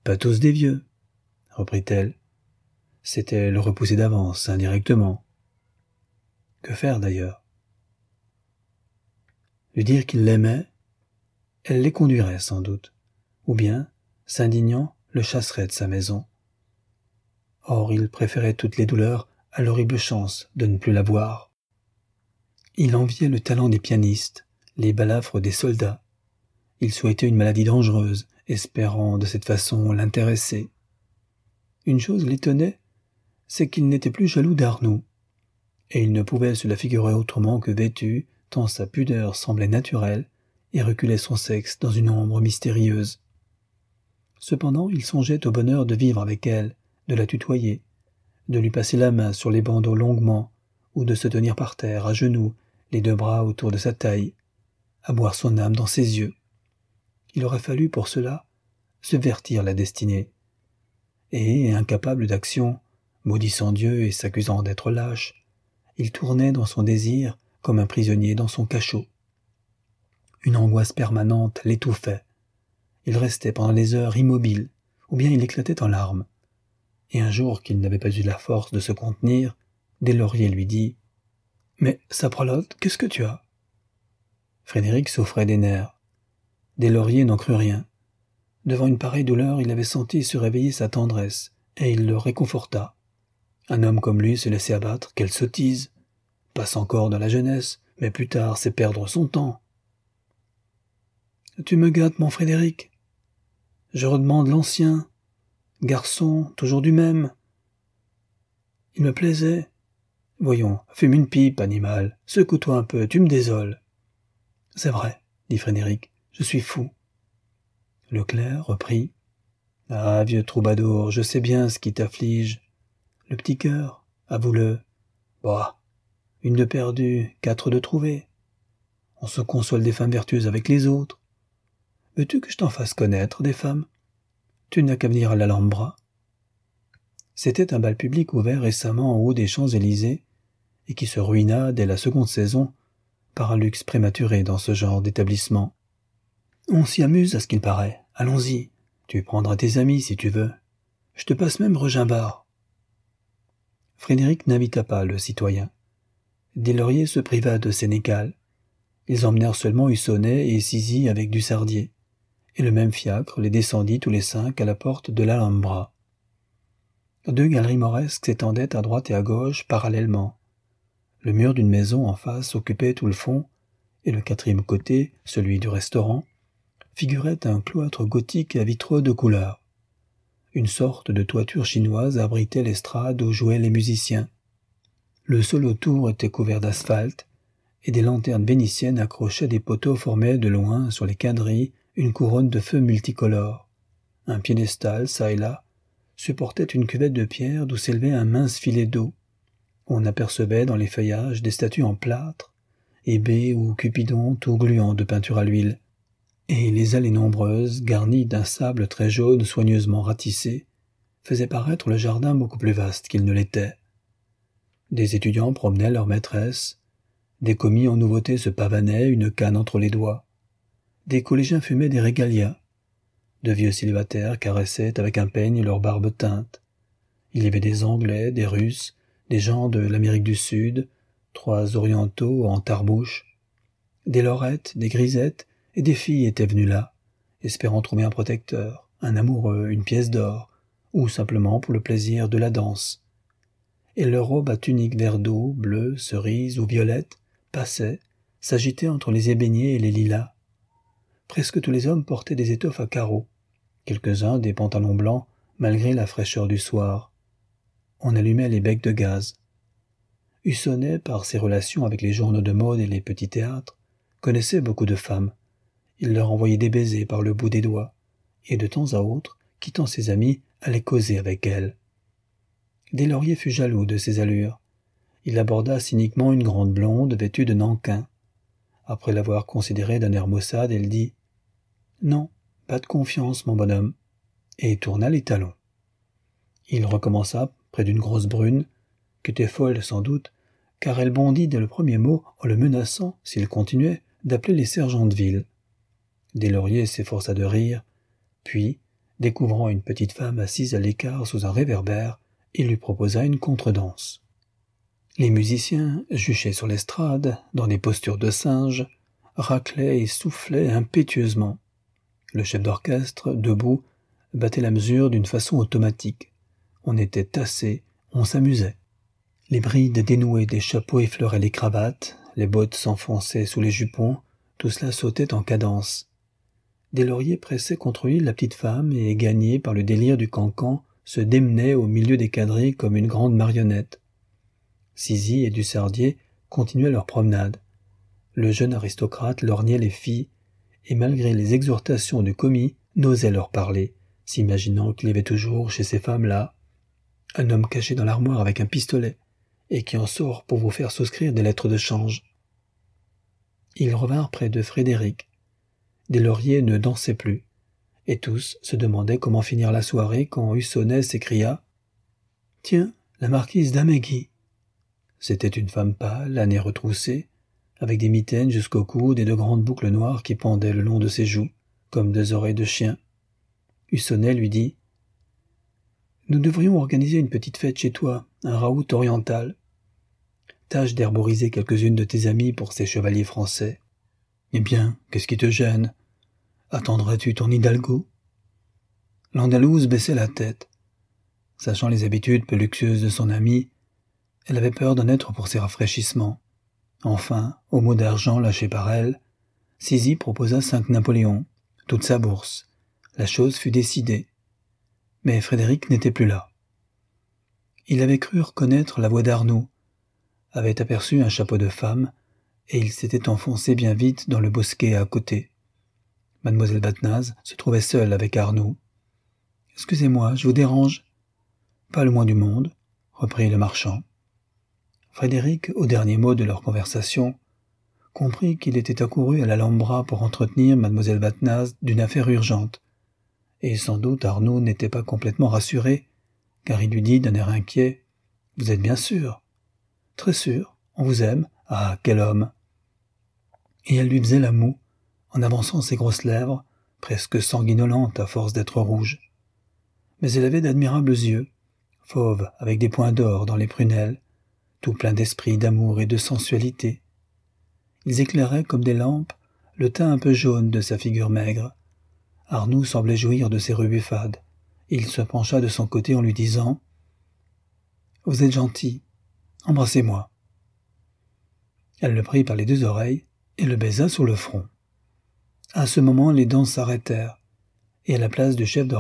Pas tous des vieux, reprit-elle. C'était le repousser d'avance, indirectement. Que faire d'ailleurs? Lui dire qu'il l'aimait, elle les conduirait sans doute, ou bien, s'indignant, le chasserait de sa maison. Or il préférait toutes les douleurs à l'horrible chance de ne plus la voir. Il enviait le talent des pianistes, les balafres des soldats. Il souhaitait une maladie dangereuse, espérant de cette façon l'intéresser. Une chose l'étonnait, c'est qu'il n'était plus jaloux d'Arnoux, et il ne pouvait se la figurer autrement que vêtue, tant sa pudeur semblait naturelle et reculait son sexe dans une ombre mystérieuse. Cependant, il songeait au bonheur de vivre avec elle, de la tutoyer, de lui passer la main sur les bandeaux longuement, ou de se tenir par terre, à genoux, les deux bras autour de sa taille, à boire son âme dans ses yeux. Il aurait fallu pour cela subvertir la destinée. Et, incapable d'action, maudissant Dieu et s'accusant d'être lâche, il tournait dans son désir comme un prisonnier dans son cachot. Une angoisse permanente l'étouffait. Il restait pendant des heures immobile, ou bien il éclatait en larmes. Et un jour qu'il n'avait pas eu la force de se contenir, Deslauriers lui dit « Mais, saprelotte, qu'est-ce que tu as ?» Frédéric souffrait des nerfs. Deslauriers n'en crut rien. Devant une pareille douleur, il avait senti se réveiller sa tendresse, et il le réconforta. Un homme comme lui se laisser abattre, quelle sottise! Passe encore dans la jeunesse, mais plus tard c'est perdre son temps. « Tu me gâtes, mon Frédéric. Je redemande l'ancien. Garçon, toujours du même. Il me plaisait. Voyons, fume une pipe, animal. Secoue-toi un peu, tu me désoles. » « C'est vrai, dit Frédéric, je suis fou. » Le clerc reprit. « Ah, vieux troubadour, je sais bien ce qui t'afflige. Le petit cœur, avoue-le. Bah, une de perdue, 4 de trouvée. On se console des femmes vertueuses avec les autres. Veux-tu que je t'en fasse connaître des femmes? Tu n'as qu'à venir à l'Alhambra. » C'était un bal public ouvert récemment en haut des Champs-Élysées et qui se ruina dès la seconde saison par un luxe prématuré dans ce genre d'établissement. On s'y amuse à ce qu'il paraît. Allons-y. Tu prendras tes amis si tu veux. Je te passe même Regimbard. Frédéric n'invita pas le citoyen. Deslauriers se priva de Sénécal. Ils emmenèrent seulement Hussonnet et Sizy avec Dussardier, et le même fiacre les descendit tous les 5 à la porte de l'Alhambra. 2 galeries mauresques s'étendaient à droite et à gauche parallèlement. Le mur d'une maison en face occupait tout le fond, et le 4e côté, celui du restaurant, figurait un cloître gothique à vitraux de couleur. Une sorte de toiture chinoise abritait l'estrade où jouaient les musiciens. Le sol autour était couvert d'asphalte, et des lanternes vénitiennes accrochaient des poteaux formaient de loin sur les quadrilles une couronne de feux multicolores. Un piédestal, çà et là, supportait une cuvette de pierre d'où s'élevait un mince filet d'eau. On apercevait dans les feuillages des statues en plâtre, Hébé ou Cupidon tout gluant de peinture à l'huile, et les allées nombreuses, garnies d'un sable très jaune soigneusement ratissé, faisaient paraître le jardin beaucoup plus vaste qu'il ne l'était. Des étudiants promenaient leurs maîtresses, des commis en nouveauté se pavanaient, une canne entre les doigts, des collégiens fumaient des régalias, de vieux célibataires caressaient avec un peigne leur barbe teinte. Il y avait des Anglais, des Russes, des gens de l'Amérique du Sud, 3 orientaux en tarbouche. Des Lorettes, des Grisettes et des filles étaient venues là, espérant trouver un protecteur, un amoureux, une pièce d'or, ou simplement pour le plaisir de la danse. Et leurs robes à tunique vert d'eau, bleu, cerise ou violette, passaient, s'agitaient entre les ébéniers et les lilas. Presque tous les hommes portaient des étoffes à carreaux, quelques-uns des pantalons blancs, malgré la fraîcheur du soir. On allumait les becs de gaz. Hussonnet, par ses relations avec les journaux de mode et les petits théâtres, connaissait beaucoup de femmes. Il leur envoyait des baisers par le bout des doigts, et de temps à autre, quittant ses amis, allait causer avec elles. Deslauriers fut jaloux de ses allures. Il aborda cyniquement une grande blonde vêtue de nankin. Après l'avoir considérée d'un air maussade, elle dit « Non, pas de confiance, mon bonhomme », et tourna les talons. Il recommença près d'une grosse brune, qui était folle sans doute, car elle bondit dès le premier mot en le menaçant, s'il continuait, d'appeler les sergents de ville. Deslauriers s'efforça de rire, puis, découvrant une petite femme assise à l'écart sous un réverbère, il lui proposa une contredanse. Les musiciens, juchés sur l'estrade, dans des postures de singes, raclaient et soufflaient impétueusement. Le chef d'orchestre, debout, battait la mesure d'une façon automatique. On était tassés, on s'amusait. Les brides dénouées des chapeaux effleuraient les cravates, les bottes s'enfonçaient sous les jupons, tout cela sautait en cadence. Des lauriers pressaient contre lui la petite femme et, gagnés par le délire du cancan, se démenaient au milieu des quadrilles comme une grande marionnette. Sizy et Dussardier continuaient leur promenade. Le jeune aristocrate lorgnait les filles, et malgré les exhortations du commis, n'osait leur parler, s'imaginant qu'il y avait toujours chez ces femmes-là un homme caché dans l'armoire avec un pistolet, et qui en sort pour vous faire souscrire des lettres de change. Ils revinrent près de Frédéric. Des lauriers ne dansaient plus, et tous se demandaient comment finir la soirée quand Hussonnet s'écria « Tiens, la marquise d'Améguy !» C'était une femme pâle, à nez retroussé, avec des mitaines jusqu'au coude et de grandes boucles noires qui pendaient le long de ses joues, comme deux oreilles de chien. Hussonnet lui dit « Nous devrions organiser une petite fête chez toi, un raout oriental. Tâche d'herboriser quelques-unes de tes amies pour ces chevaliers français. Eh bien, qu'est-ce qui te gêne? Attendrais-tu ton hidalgo ?» L'Andalouse baissait la tête. Sachant les habitudes peu luxueuses de son amie, elle avait peur d'en être pour ses rafraîchissements. Enfin, au mot d'argent lâché par elle, Sizy proposa 5 Napoléons, toute sa bourse. La chose fut décidée. Mais Frédéric n'était plus là. Il avait cru reconnaître la voix d'Arnould, avait aperçu un chapeau de femme, et il s'était enfoncé bien vite dans le bosquet à côté. Mademoiselle Batnaz se trouvait seule avec Arnould. « Excusez-moi, je vous dérange ?»« Pas le moins du monde, » reprit le marchand. Frédéric, au dernier mot de leur conversation, comprit qu'il était accouru à l'Alhambra pour entretenir Mademoiselle Batnaz d'une affaire urgente. Et sans doute Arnould n'était pas complètement rassuré, car il lui dit d'un air inquiet « Vous êtes bien sûr ?»« Très sûr, on vous aime. Ah, quel homme !» Et elle lui faisait la moue, en avançant ses grosses lèvres, presque sanguinolentes à force d'être rouges. Mais elle avait d'admirables yeux, fauves avec des points d'or dans les prunelles, tout pleins d'esprit, d'amour et de sensualité. Ils éclairaient comme des lampes le teint un peu jaune de sa figure maigre. Arnould semblait jouir de ses rebuffades. Il se pencha de son côté en lui disant « Vous êtes gentil, embrassez-moi. » Elle le prit par les 2 oreilles et le baisa sur le front. À ce moment, les danses s'arrêtèrent, et à la place du chef